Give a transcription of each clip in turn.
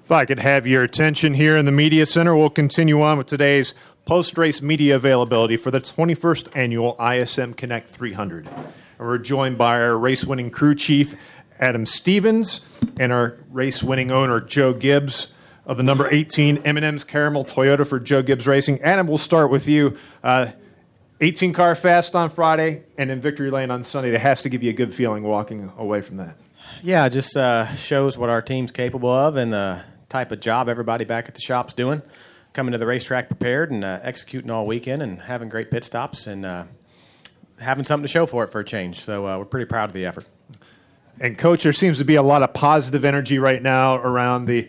If I could have your attention here in the Media Center, we'll continue on with today's post-race media availability for the 21st Annual ISM Connect 300. And we're joined by our race-winning crew chief, Adam Stevens, and our race-winning owner, Joe Gibbs, of the number 18 M&M's Caramel Toyota for Joe Gibbs Racing. Adam, we'll start with you. 18-car fast on Friday and in Victory Lane on Sunday. It has to give you a good feeling walking away from that. Yeah, it just shows what our team's capable of and the type of job everybody back at the shop's doing. Coming to the racetrack prepared and executing all weekend and having great pit stops and having something to show for it for a change. So we're pretty proud of the effort. And, Coach, there seems to be a lot of positive energy right now around the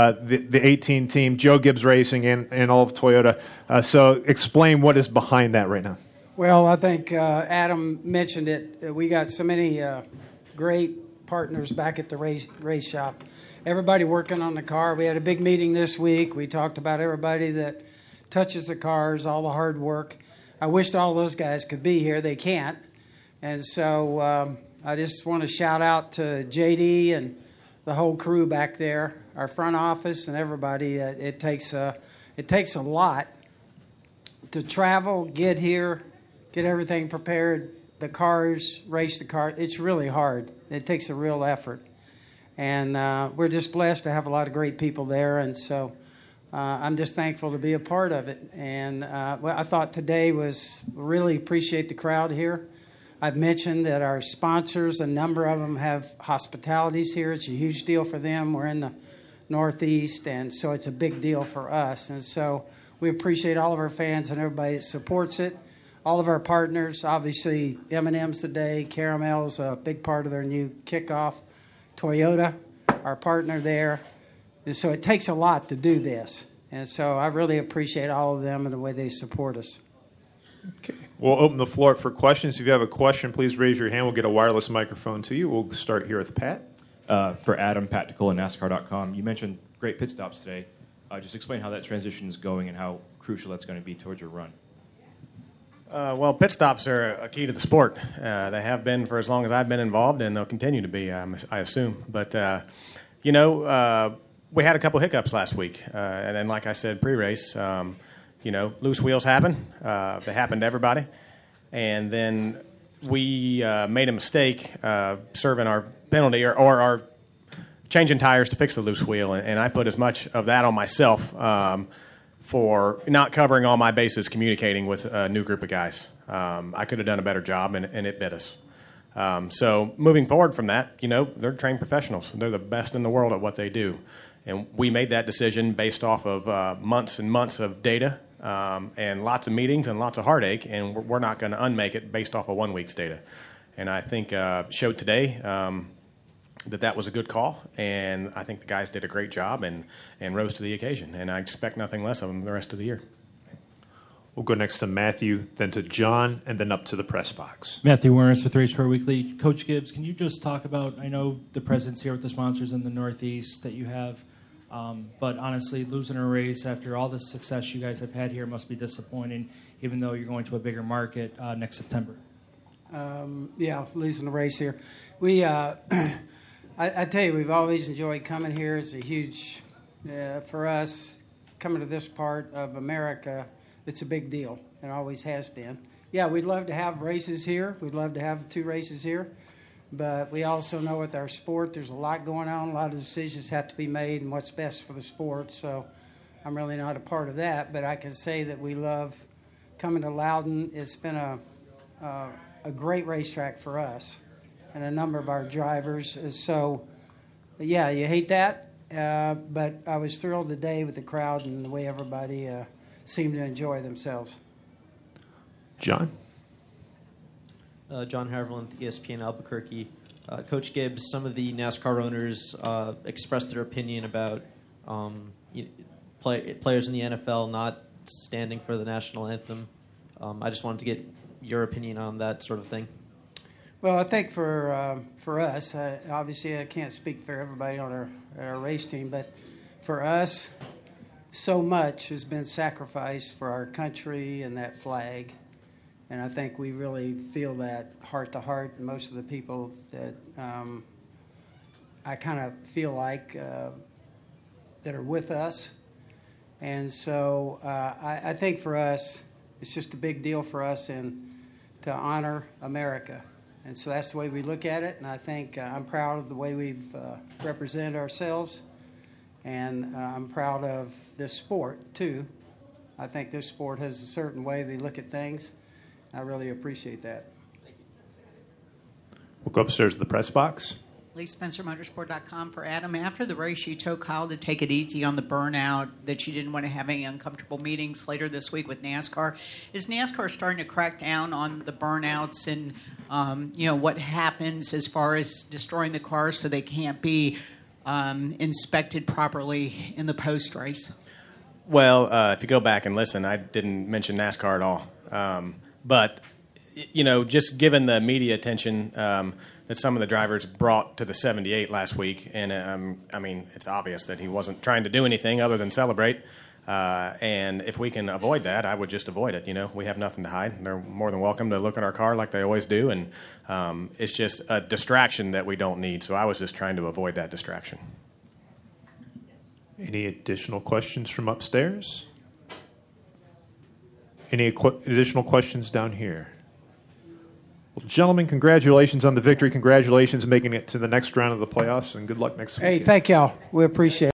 18 team, Joe Gibbs Racing and all of Toyota. So explain what is behind that right now. Well, I think Adam mentioned it. We got so many great partners back at the race shop. Everybody working on the car. We had a big meeting this week. We talked about everybody that touches the cars, all the hard work. I wished all those guys could be here. They can't. And so I just want to shout out to JD and the whole crew back there, our front office and everybody. It takes a lot to travel, get here, get everything prepared, the cars, race the car. It's really hard. It takes a real effort. And we're just blessed to have a lot of great people there. And so I'm just thankful to be a part of it. And well, I thought today was really appreciate the crowd here. I've mentioned that our sponsors, a number of them have hospitalities here. It's a huge deal for them. We're in the Northeast, and so it's a big deal for us. And so we appreciate all of our fans and everybody that supports it. All of our partners, obviously M&M's today, Caramel's a big part of their new kickoff. Toyota, our partner there. And so it takes a lot to do this. And so I really appreciate all of them and the way they support us. Okay. We'll open the floor for questions. If you have a question, please raise your hand. We'll get a wireless microphone to you. We'll start here with Pat. For Adam, Pat Nicola, NASCAR.com. You mentioned great pit stops today. Just explain how that transition is going and how crucial that's going to be towards your run. Well, pit stops are a key to the sport. They have been for as long as I've been involved, and they'll continue to be, I assume. But, we had a couple hiccups last week. And then, like I said, pre-race, loose wheels happen. They happen to everybody. And then we made a mistake serving our penalty or our changing tires to fix the loose wheel. And I put as much of that on myself for not covering all my bases communicating with a new group of guys. I could have done a better job, and it bit us. So moving forward from that, they're trained professionals. They're the best in the world at what they do. And we made that decision based off of months and months of data and lots of meetings and lots of heartache, and we're not going to unmake it based off of 1 week's data. And I think showed today that was a good call, and I think the guys did a great job and rose to the occasion, and I expect nothing less of them the rest of the year. We'll go next to Matthew, then to John, and then up to the press box. Matthew Warnes with Race Pro Weekly. Coach Gibbs, can you just talk about, I know the presence here with the sponsors in the Northeast that you have, but honestly, losing a race after all the success you guys have had here must be disappointing, even though you're going to a bigger market next September. Losing the race here. We, I tell you, we've always enjoyed coming here. It's a huge, for us, coming to this part of America, it's a big deal. It always has been. Yeah, we'd love to have races here. We'd love to have 2 races here. But we also know with our sport, there's a lot going on. A lot of decisions have to be made and what's best for the sport. So I'm really not a part of that. But I can say that we love coming to Loudon. It's been a great racetrack for us and a number of our drivers. So, yeah, you hate that. But I was thrilled today with the crowd and the way everybody seemed to enjoy themselves. John? John Haverland, ESPN Albuquerque. Coach Gibbs, some of the NASCAR owners expressed their opinion about players in the NFL not standing for the national anthem. I just wanted to get your opinion on that sort of thing. Well, I think for us, obviously I can't speak for everybody on our race team, but for us, so much has been sacrificed for our country and that flag. And I think we really feel that heart to heart. Most of the people that I kind of feel like that are with us. And so I think for us, it's just a big deal for us to honor America. And so that's the way we look at it. And I think I'm proud of the way we've represented ourselves. And I'm proud of this sport, too. I think this sport has a certain way they look at things. I really appreciate that. We'll go upstairs to the press box. LeeSpencerMotorsport.com for Adam. After the race, you told Kyle to take it easy on the burnout, that you didn't want to have any uncomfortable meetings later this week with NASCAR. Is NASCAR starting to crack down on the burnouts and, what happens as far as destroying the cars so they can't be inspected properly in the post-race? Well, if you go back and listen, I didn't mention NASCAR at all. But, just given the media attention that some of the drivers brought to the 78 last week, and it's obvious that he wasn't trying to do anything other than celebrate. And if we can avoid that, I would just avoid it. We have nothing to hide. They're more than welcome to look in our car like they always do. And it's just a distraction that we don't need. So I was just trying to avoid that distraction. Any additional questions from upstairs? Any additional questions down here? Well, gentlemen, congratulations on the victory. Congratulations on making it to the next round of the playoffs, and good luck next week. Hey, thank y'all. We appreciate it.